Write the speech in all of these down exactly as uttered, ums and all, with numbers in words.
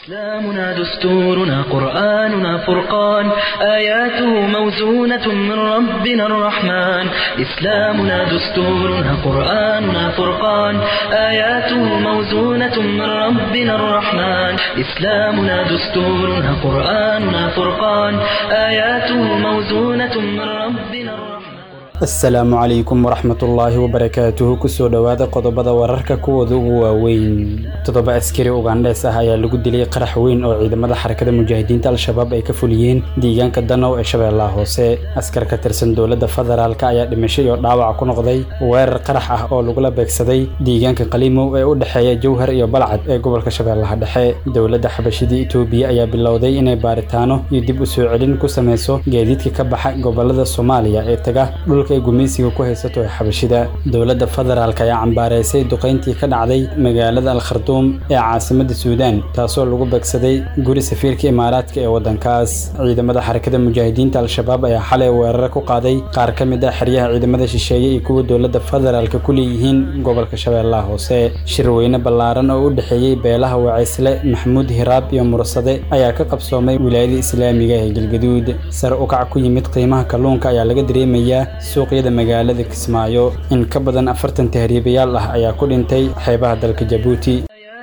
إسلامنا دستورنا قرآننا فرقان آياته موزونة من ربنا الرحمن إسلامنا دستورنا قرآننا فرقان آياته موزونة من ربنا الرحمن إسلامنا دستورنا قرآننا فرقان آياته موزونة من ربنا الرحمن السلام عليكم ورحمة الله وبركاته كسو دوادا قضبضا ورركا كوذو واوين تضبع اسكري اوغانديس اهايا لغو ديلي قرح وين او عيدمدا حركة مجاهدين تال شباب اي كفوليين ديغان كدانو اي شباب الله هوسي اسكر كترسن دولة فدرالكا ايا دمشي او داوع كنقضي وير قرح اه او لغلا بيكسدي ديغان كقليمو اي او دحيا جوهر اي بلعد اي قبل كشباب الله دحي دولة حبشيدي اتوبيا ايا بلودي اني باريتانو يدب اسو علين كساميسو جيديدكي كبحا قبلدا سوماليا اي تغا دولكا gumeysiga ku haysato xabashida dawladda federaalka ayaa cambaareysay duqeyntii ka dhacday magaalada al-Khartoum ee caasimadda Suudaan taasoo lagu bagsaday guri safiirka Imaaraadka ee wadankaas ciidamada xarakada mujaahidiinta al-Shabaab ayaa xalay weerar ku qaaday qaar ka mid ah xiriyaha ciidamada shisheeye ee kuwa dawladda federaalka ku leeyihiin gobolka Shabeellaha Hoose shirweyne ballaaran oo u dhaxeeyay beelaha Wacaysle Maxamuud Hiraab iyo Mursade ayaa ka qabsoomay wilaayada Islaamiga ee Galgaduud sar u kac ku yimid qiimaha kalluunka ayaa laga dareemayaa suuq magaalada Kismaayo in ka badan afartan tahriibayaal ah ayaa ku dhintay xeebaha dalka Djibouti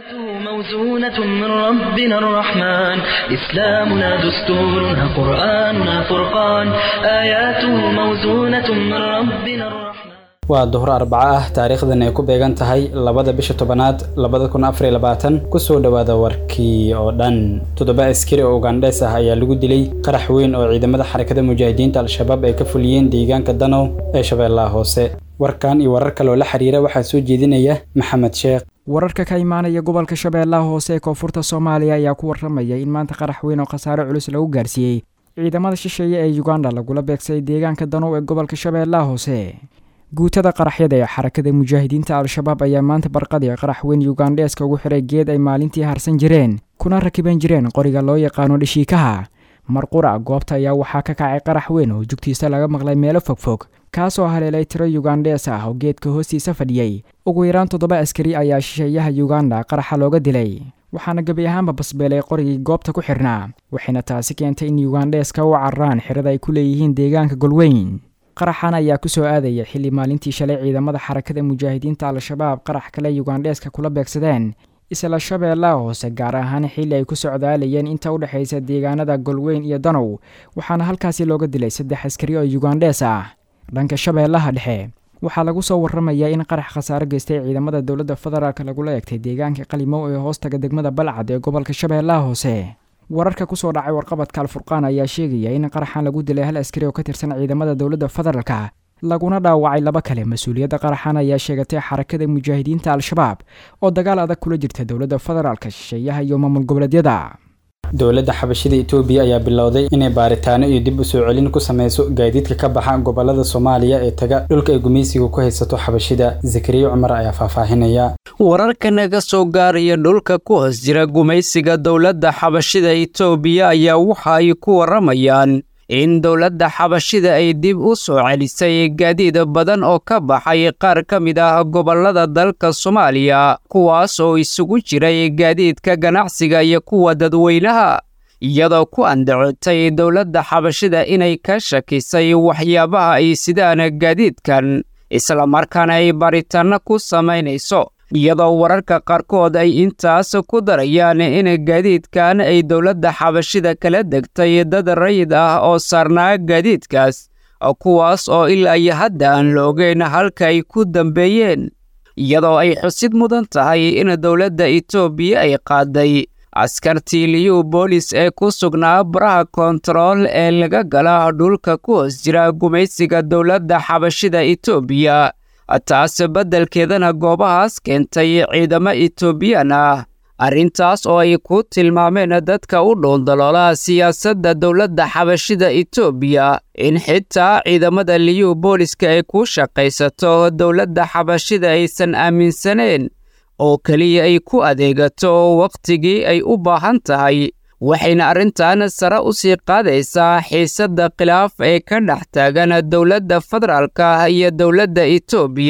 موزونة من ربنا الرحمن إسلامنا دستورنا قرآننا فرقان آياته موزونة من ربنا الرحمن waa duhur arbaca ah taariikhdan ay ku beegan tahay labada bisha tobanaad labada kun afar iyo labaatan ku soo dhawaada warkii oo dhan toddoba askari oo Ugandes ah ayaa lagu dilay qarax weyn oo ciidamada xarakada mujaahidiinta al-Shabaab ay ka fuliyeen deegaanka Danow ee Shabeellaha Hoose warkan iyo warar kale oo la xiriira waxa soo jeedinaya Maxamed Sheekh wararka ka imaanaya gobolka Shabeellaha Hoose ee koonfurta Soomaaliya ayaa ku warramaya in maanta qarax weyn oo khasaare culus lagu gaarsiiyay ciidamada shisheeye ee Uganda lagula beegsay deegaanka Danow ee gobolka Shabeellaha Hoose guutada qaraxyada ee xarakada mujaahidiinta al-Shabaab ayaa maanta barqadii qarax weyn Ugandeska ugu xiray geed ay maalintii harsan jireen kuna rakiban jireen qoriga loo yaqaano dhishiikaha marqura goobta ayaa waxaa ka kacay qarax weyn oo jugtiisa laga maqlay meelo fogfog kaasoo haleelay tiro Ugandes ah oo geedka hoostiisa fadhiyay ugu yaraan toddoba askari ayaa shisheeyaha Uganda qaraxa looga dilay waxaana gabi ahaanba basbeelay qorigii goobta ku xirnaa waxayna taasi keentay in Ugandeska u carraan xirada ay ku leeyihiin deegaanka Golweyn qaraxan ayaa ku soo aadaya xilli maalintii shalay ciidamada xarakada mujaahidiinta al-Shabaab qarax kale Ugandeska kula beegsadeen isla Shabeellaha Hoose gaar ahaan xilli ay ku socdaalayeen inta u dhaxaysa deegaanada Golweyn iyo Danow waxaana halkaasi looga dilay saddex askari oo Ugandes ah dhanka Shabeellaha Dhexe waxaa lagu soo warramayaa in qarax khasaare geystay ciidamada dawladda federaalka lagu leeyay deegaanka Qalimow ee hoostaga degmada Balcad ee gobolka Shabeellaha Hoose wararka ku soo dhacay warqabadka al-Furqaan ayaa sheegaya in qaraxan lagu dilay hal askari oo ka tirsan ciidamada dawladda federaalka laguna dhaawacay laba kale mas'uuliyadda qaraxan ayaa sheegatay xarakada mujaahidiinta al-Shabaab oo dagaal adag kula jirta dawladda federaalka shisheeyaha iyo maamul goboleedyada dawladda xabashida Itoobiya ayaa bilowday inay baaritaano iyo dib u soo celin ku sameyso gaadiidka ka baxa gobolada Soomaaliya ee taga dhulka ay gumeysiga ku haysato xabashida Zakariya Umar ayaa faahfaahinaya wararka naga soo gaaraya dhulka ku hoos jira gumeysiga dawladda xabashida Itoobiya ayaa waxa ay ku waramayaan in dawladda xabashida ay dib u soo celisay gaadiid badan oo ka baxay qaar ka mid ah gobolada dalka Soomaaliya kuwaas oo isugu jiray gaadiidka ganacsiga iyo kuwa dadweynaha iyadoo ku andacotay dawladda xabashida inay ka shakisay waxyaabaha ay sidaan gaadiidkan isla markaana ay baritaan ku sameynayso iyadoo wararka qaarkood ay intaas ku darayaan in gaadiidkan ay dawladda xabashida kala degtay dad rayid ah oo saarnaa gaadiidkaas kuwaas oo ilaa iyo hadda aan la ogeyn halka ay ku dambeeyeen iyadoo ay xusid mudan tahay in dawladda Itoobiya ay qaaday askartii liyu boolis ee ku sugnaa baraha kontarool ee laga gala dhulka ku hoos jira gumeysiga dawladda xabashida Itoobiya taas beddelkeedana goobahaas keentay ciidamo Itoobiyaan ah arrintaas oo ay ku tilmaameen dadka u dhoondaloola siyaasadda dawladda xabashida Itoobiya in xitaa ciidamada liyu booliska ay ku shaqaysato dawladda xabashida aysan aaminsaneen oo kaliya ay ku adeegato waqtigii ay u baahan tahay waxayna arrintan sare u sii qaadaysaa xiisadda khilaaf ee ka dhex taagan dawladda federaalka iyo dawladda Itoobiya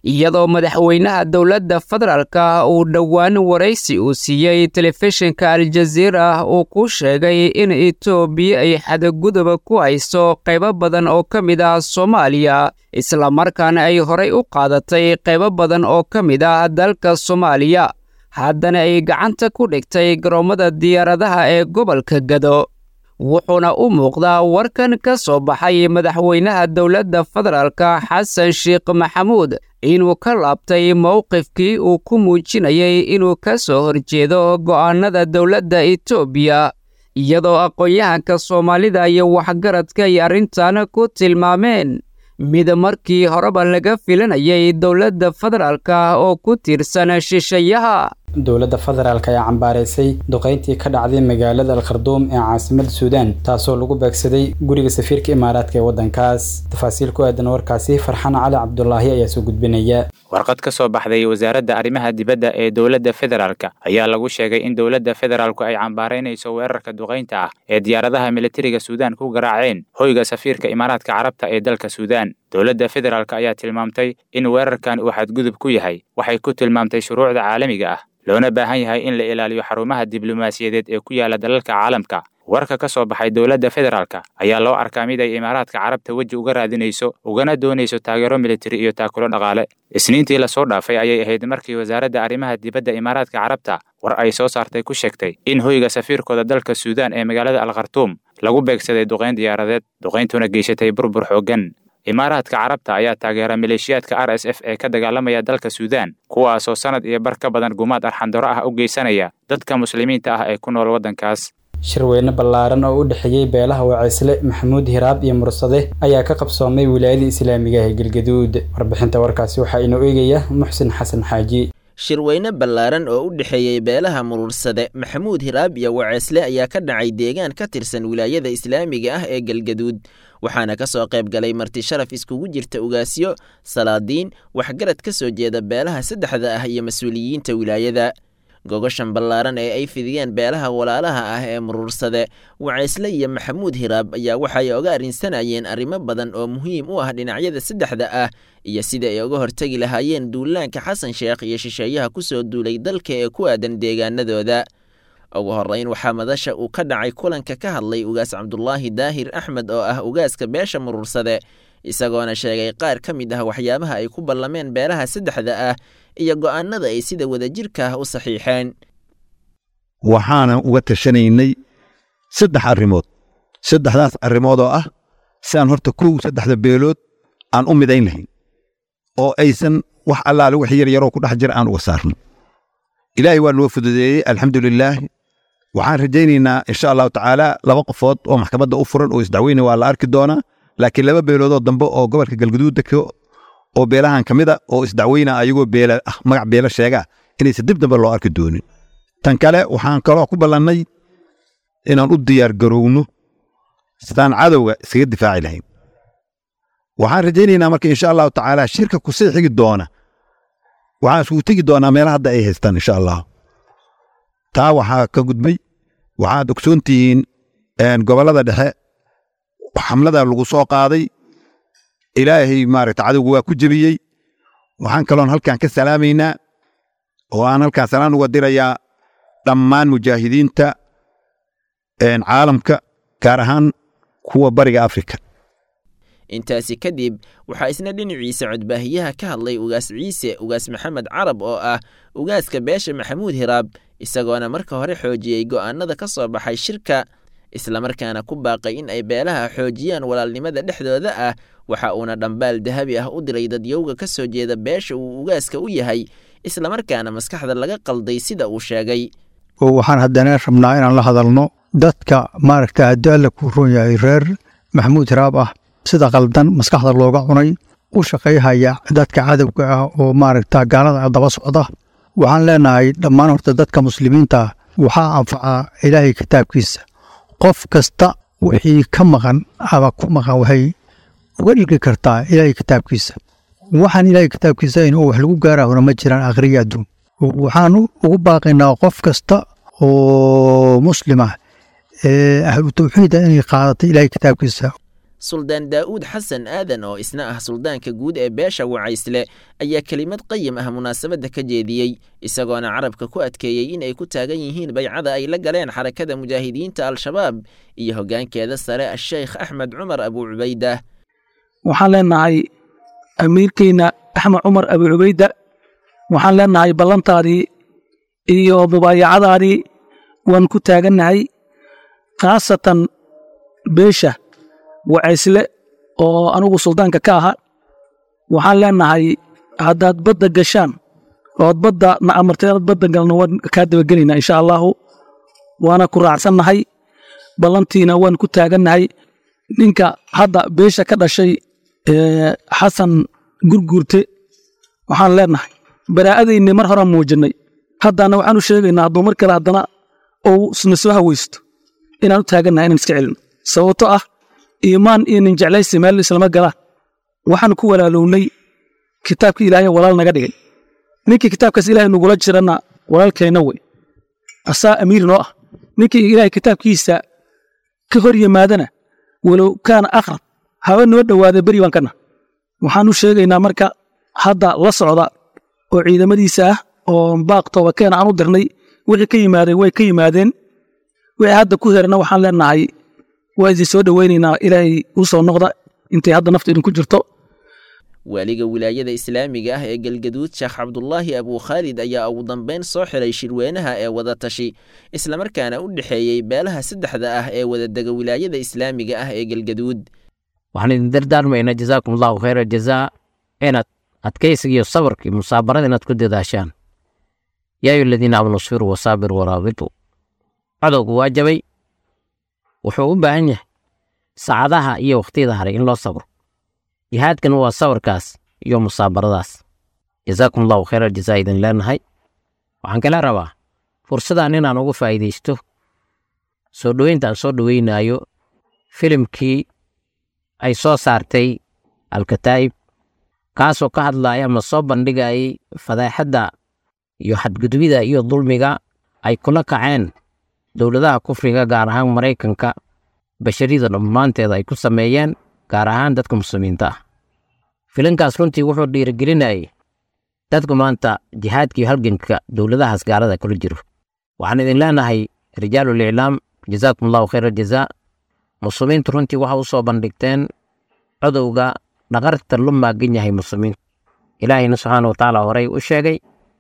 iyadoo madaxweynaha dowladda federaalka uu dhowaan waraysi uu siiyey telefishinka aljaziira uu ku sheegay in etoobiya ay xadguduba ku hayso qaybo badan oo ka mid ah soomaaliya islamarkaana ay horay u qaadatay qaybo badan oo ka mid ah dalka soomaaliya haddana ay gacanta ku dhigtay garoommada diyaaradaha ee gobolka gado wuxuuna u muuqdaa warkan ka soo baxay madaxweynaha dowladda federaalka xasan sheekh maxamuud inuu ka laabtay mowqifkii uu ku muujinayay inuu ka soo horjeedo go'aannada dowladda etoobiya iyadoo aqoon-yahanka soomaalida iyo waxgaradka ay arrintan ku tilmaameen mid markii horeba laga filanayay dowladda federaalka oo ku tiirsan shisheeyaha dowladda federaalka ayaa cambaaraysay duqayntii ka dhacday magaalada alkharduum ee caasimadda suudaan taasoo lagu beegsaday guriga safiirka imaaraadka ee waddankaas tafaasiil ku aadan warkaasi farxaan cali cabdulaahi ayaa soo gudbinaya warqad ka soo baxday wasaaradda arrimaha dibadda ee dowladda federaalka ayaa lagu sheegay in dowladda federaalku ay cambaaraynayso weerarka duqaynta ah ee diyaaradaha militariga suudaan ku garaaceen hoyga safiirka imaaraadka carabta ee dalka suudaan dowladda federaalka ayaa tilmaamtay in weerarkan uu xadgudub ku yahay waxay ku tilmaamtay shuruucda caalamiga ah loona baahan yahay in la ilaaliyo xarumaha diblomaasiyadeed ee ku yaala dalalka caalamka warka ka soo baxay dowladda federaalka ayaa loo arkaa mid ay imaaraadka carabta weji uga raadinayso ugana doonayso taageero militari iyo taakulo dhaqaale isniintii la soo dhaafay ayay ahayd markii wasaaradda arrimaha dibadda imaaraadka carabta war ay soo saartay ku sheegtay in hoyga safiirkooda dalka suudaan ee magaalada alkhartuum lagu beegsaday duqayn diyaaradeed duqayntuna geysatay burbur xooggan imaaraadka carabta ayaa taageera maleeshiyaadka r s f ee ka dagaalamaya dalka suudaan kuwaasoo sanad iyo bar ka badan gumaad arxandaro ah u geysanaya dadka muslimiinta ah ee ku nool waddankaas shirweyne ballaaran oo u dhexeeyey beelaha wacaysle maxamuud hiraab iyo mursade ayaa ka qabsoomay wilaayada islaamiga ee galgaduud warbixinta warkaasi waxaa inoo eegaya muxsin xasan xaaji shirweyne ballaaran oo u dhexeeyey beelaha murursade maxamuud hiraab iyo wacaysle ayaa ka dhacay deegaan ka tirsan wilaayada islaamiga ah ee galgaduud waxaana ka soo qayb galay marti sharaf iskugu jirta ugaasyo salaadiin waxgarad ka soo jeeda beelaha saddexda ah iyo mas-uuliyiinta wilaayada gogoshan ballaaran ee ay fidiyeen beelaha walaalaha ah ee murursade wacaysle iyo maxamuud hiraab ayaa waxay oga arrinsanayeen arrimo badan oo muhiim u ah dhinacyada saddexda ah iyo sida ay uga hortegi lahaayeen duulaanka xasan sheekh iyo shisheeyaha ku soo duulay dalka ee ku aadan deegaanadooda ugu horrayn waxaa madasha uu ka dhacay kulanka ka hadlay ugaas cabdulaahi daahir axmed oo ah ugaaska beesha murursade isagoona sheegay qaar ka mid ah waxyaabaha ay ku ballameen beelaha saddexda ah iyo go'aanada ay sida wadajirka ah u saxiixeen waxaana uga tashanaynay saddex arrimood saddexdaas arrimood oo ah si aan horta kow saddexda beelood aan u midayn lahayn oo aysan wax allaale wax yar yaroo ku dhex jira aan uga saarno ilaahay waa noo fududeeyey alxamdulilaah waxaan rajaynaynaa insha allahu tacaala laba qofood oo maxkamadda u furan oo isdacweyne waa la arki doonaa laakiin laba beeloodoo dambe oo gobolka galgaduud deko oo beelahan ka mid a oo isdacweyna ayagoo beela ah magac beela sheegaa inaysan dib dambe loo arki doonin tan kale waxaan kaloo ku ballannay inaan u diyaar garowno sidaan cadowga iskaga difaaci lahayn waxaan rajaynaynaa marka insha allahu tacaala shirka ku sii xigi doona waxaan isugu tegi doonaa meelaha hadda ay haystaan insha allah taa waxaa ka gudbay waxaad ogsoon tihiin gobollada dhexe xamlada lagu soo qaaday ilaahay maaragta cadowga waa ku jebiyey waxaan kaloon halkan ka salaamaynaa oo aan halkan salaan uga dirayaa dhammaan mujaahidiinta caalamka gaar ahaan kuwa bariga afrika intaasi kadib waxaa isna dhinaciisa codbaahiyaha ka hadlay ugaas ciise ugaas maxamed carab oo ah ugaaska beesha maxamuud hiraab isagoona marka hore xoojiyey go'aanada ka soo baxay shirka islamarkaana ku baaqay in ay beelaha xoojiyaan walaalnimada dhexdooda ah waxa uuna dhambaal dahabi ah u diray dadyowga ka soo jeeda beesha uu ugaaska u yahay islamarkaana maskaxda laga qalday sida uu sheegay waxaan haddana rabnaa inaan la hadalno dadka maaragta haddii alla kuu roon yahay reer maxamuud hiraab ah sida qaldan maskaxda looga cunay u shaqayhaya dadka cadowga ah oo maaragta gaalada daba socda waxaan leenahay dhammaan horta dadka muslimiinta waxaa anfacaa ilaahay kitaabkiisa qof kasta wixii ka maqan ama ku maqan waxay uga dhigi kartaa ilaahay kitaabkiisa waxaan ilaahay kitaabkiisa in wax lagu gaarahona ma jiraan akhriya adduun waxaan ugu baaqaynaa qof kasta oo muslima ee ahlu tawxiida inay qaadato ilaahay kitaabkiisa suldaan daa'uud xasan aadan oo isna ah suldaanka guud ee beesha wacaysle ayaa kelimad qayim ah munaasabadda ka jeediyey isagoona carabka ku adkeeyey in ay ku taagan yihiin baycada ay la galeen xarakada mujaahidiinta al-shabaab iyo hoggaankeeda sare asheykh axmed cumar abu cubayda. waxaan leenahay amiirkeyna axmed cumar abu cubayda, waxaan leenahay ballantaadii iyo mubaayacadaadii waan ku taagannahay, khaasatan beesha wacaysle oo anugu suldaanka ka aha. waxaan leenahay haddaad badda gashaan ood badda na amarteed badda galno waan kaa dabagelaynaa insha allaahu, waana ku raacsannahay, ballantiina waan ku taagannahay. ninka hadda beesha ka dhashay xasan gurguurte waxaan leenahay baraa'adayni mar horaan muujinnay, haddana waxaan u sheegaynaa hadduu mar kale haddana ou isna soo hawaysto inaan u taagannahay inaan iska celino, sababto ah iimaan iyo nin jeclaysi meel islama galaan. waxaan ku walaalownay kitaabkii ilaahay walaal naga dhigay, ninkii kitaabkaas ilaahay nugula jirana walaalkeenna wey, asaa amiir noo ah. ninkii ilaahay kitaabkiisa ka hor yimaadana walow kaana aqrab haba noo dhowaada beri baan kana. waxaan u sheegaynaa marka hadda la socda oo ciidamadiisa ah oo baaq toobakeen aan u dirnay, wixii ka yimaadeen way ka yimaadeen, wixii hadda ku herana waxaan leenahay waa idin soo dhowaynaynaa, ilaahay u soo noqda intay hadda nafta idinku jirto. waaliga wilaayada islaamiga ah ee galgaduud sheekh cabdulaahi abuu khaalid ayaa ugu dambayn soo xiray shirweynaha ee wadatashi islamarkaana u dhexeeyey beelaha saddexda ah ee wadadega wilaayada islaamiga ah ee galgaduud. waxaan idin dardaarmaynaa jazaakum allahu khayra jazaa inaad adkaysiga iyo sabarka iyo musaabarada inaad ku dadaashaan. yaa ayuha aladiina aamanuu isbiruu wasaabiruu waraabituu. cadowgu waa jabay, wuxuu u baahan yahay saacadaha iyo wakhtiyada haray in loo sabro. jihaadkan waa sabarkaas iyo musaabaradaas. jazaakum allahu khayra jazaa idin leenahay. waxaan kala rabaa fursadan inaan ugu faa'iidaysto soo dhoweynta aan soo dhoweynaayo filimkii ay soo saartay alkataa'ib, kaasoo ka hadlaaya ama soo bandhigayay fadaaxadda iyo xadgudubida iyo dulmiga ay kula kaceen dowladaha kufriga, gaar ahaan Maraykanka, bashariyada dhammaanteeda ay ku sameeyeen, gaar ahaan dadka muslimiinta ah. filinkaas runtii wuxuu dhiirigelinayay dadku maanta jihaadka iyo halganka dowladahaas gaalada kula jiro. waxaan idin leenahay rijaalul iclaam, jazaakum allahu khayra jazaa. muslimiintu runtii waxa u soo bandhigteen codowga dhaqarta lu maagan yahay muslimiinta. ilaahayna subxaana wa tacaala horey u sheegay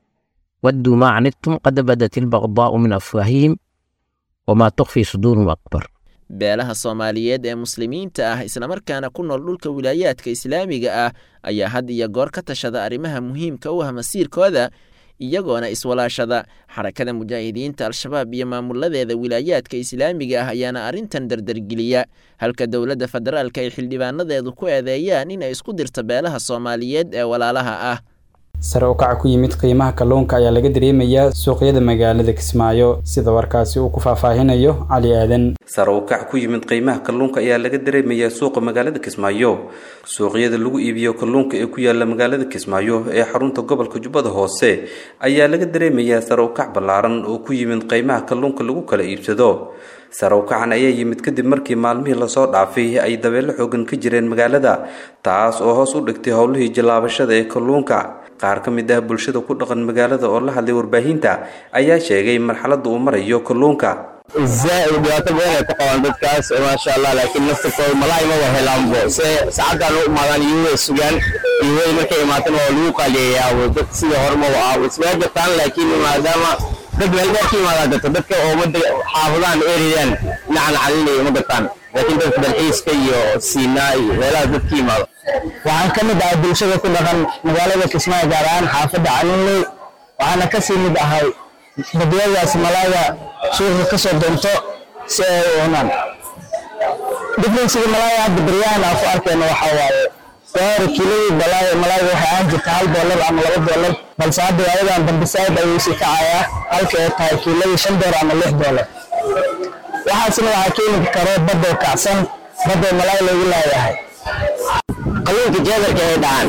wadduu maa canidtum qad badat ilbaqdaa'u min afwaahihim wamaa tukfii suduurum akbar. beelaha Soomaaliyeed ee muslimiinta ah islamarkaana ku nool dhulka wilaayaadka islaamiga ah ayaa had iyo goor ka tashada arrimaha muhiimka u ah masiirkooda, iyagoona iswalaashada. xarakada mujaahidiinta al-shabaab iyo maamuladeeda wilaayaadka islaamiga ah ayaana arrintan dardargeliya, halka dowladda federaalka ay xildhibaanadeedu ku eedeeyaan inay isku dirto beelaha Soomaaliyeed ee walaalaha ah. sare u kaca ku yimid qiimaha kalluunka ayaa laga dareemayaa suuqyada magaalada Kismaayo, sida warkaasi uu ku faahfaahinayo Cali Aadan. sare u kaca ku yimid qiimaha kalluunka ayaa laga dareemayaa suuqa magaalada Kismaayo. suuqyada lagu iibiyo kalluunka ee ku yaala magaalada Kismaayo ee xarunta gobolka Jubbada Hoose ayaa laga dareemayaa sare u kac ballaaran oo ku yimid qiimaha kalluunka lagu kala iibsado. sare u kacan ayaa yimid kadib markii maalmihii la soo dhaafay ay dabeelo xoogan ka jireen magaalada, taas oo hoos u dhigtay howlihii jalaabashada ee kalluunka. qaar ka mid ah bulshada ku dhaqan magaalada oo la hadlay warbaahinta ayaa sheegay marxaladda uu marayo kalluunka. زائد يعتبر تقوى بدكاس ما شاء الله، لكن نفتكر ملاي ما هو لامبو ساعات كانوا ما يو السجان يو مركي ما تنو لوكا ليا ودكسي هرمو أو سمعت كان لكن ما دام dad walba ma dadka dadka oo wada xaafadaan ereyan nacaan calini ma dadkan laakiin dadka dalxiiska iyo Sinai meelaha dadkii ma waxaan ka mid ahay bulshada ku dhaqan magaalada Kismaayo, gaar ahaan xaafadda Calini. waxaana ka sii mid ahay dadweynaha Malaya suuqa ka soo doonto si ay u cunaan. difference-ga Malaya hadda baryahan aan ku arkayno waxa waaye sawir kilo balay Malaya waxa aan jirta hal dollar ama laba dollar, balse hadda ayadan dambe saad ayuu si kacaya halka ay tahay kilo shan dollar ama lix dollar. waxaasna waxa keeni karo badda kacsan, badda Malaya lagu leeyahay. kalluunka jeedarka ay dhacaan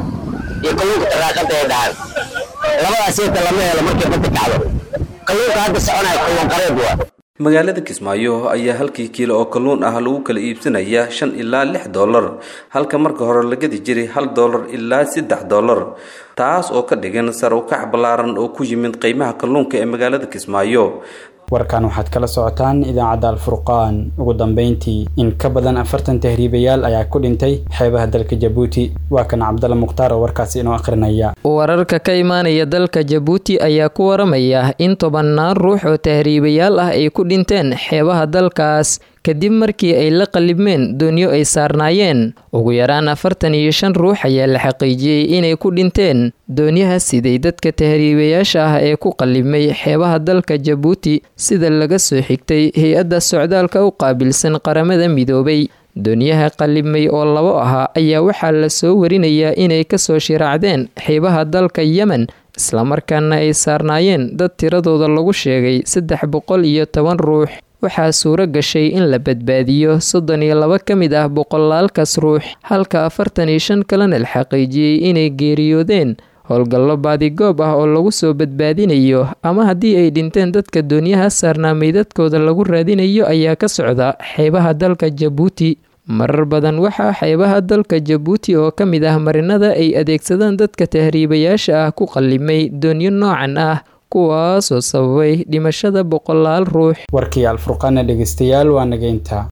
iyo kalluunka taraaqada ay dhacaan labadaas inta lama helo markay badda kacdo. kalluunka hadda soconaya kalluun qareeb waa magaalada Kismaayo ayaa halkii kiilo oo kalluun ah lagu kala iibsanayaa shan ilaa lix dollar halka marka hore la gadi jiray hal dollar ilaa saddex dollar taas oo ka dhigan sar u kac ballaaran oo ku yimid qiimaha kalluunka ee magaalada Kismaayo. warkan waxaad kala socotaan idaacadda Al-Furqaan. ugu dambeyntii in ka badan afartan tahriibayaal ayaa ku dhintay xeebaha dalka Djibouti. waa kan Cabdalla Mukhtaar oo warkaasi inoo akhrinaya. wararka ka imaanaya dalka Djibouti ayaa ku waramaya in tobanaan ruux oo tahriibayaal ah ay ku dhinteen xeebaha dalkaas kadib markii ay la qalibmeen doonyo ay saarnaayeen. ugu yaraan afartan iyo shan ruux ayaa la xaqiijiyey inay ku dhinteen doonyaha siday dadka tahriibayaasha ah ee ku qalibmay xeebaha dalka Djibouti sida laga soo xigtay hay-adda socdaalka u qaabilsan qaramada midoobay. doonyaha qalibmay oo labo ahaa ayaa waxaa la soo warinayaa inay kasoo shiraacdeen xeebaha dalka Yemen islamarkaana ay saarnaayeen dad tiradooda lagu sheegay saddex boqol iyo toban ruux. waxaa suuro gashay in la badbaadiyo soddon iyo laba ka mid ah boqolaalkaas ruux halka afartan iyo shan kalena la xaqiijiyey inay geeriyoodeen. howlgallo baadigoob ah oo lagu soo badbaadinayo ama haddii ay dhinteen dadka doonyaha saarnaa meydadkooda lagu raadinayo ayaa ka socda xeebaha dalka Djibouti. marar badan waxaa xeebaha dalka Djibouti oo ka mid ah marinada ay adeegsadaan dadka tahriibayaasha ah ku qallimay doonyo noocan ah kuwaas oo sababay dhimashada boqolaal ruux. warkii Al-Furqaan dhegeystayaal waa nageynta.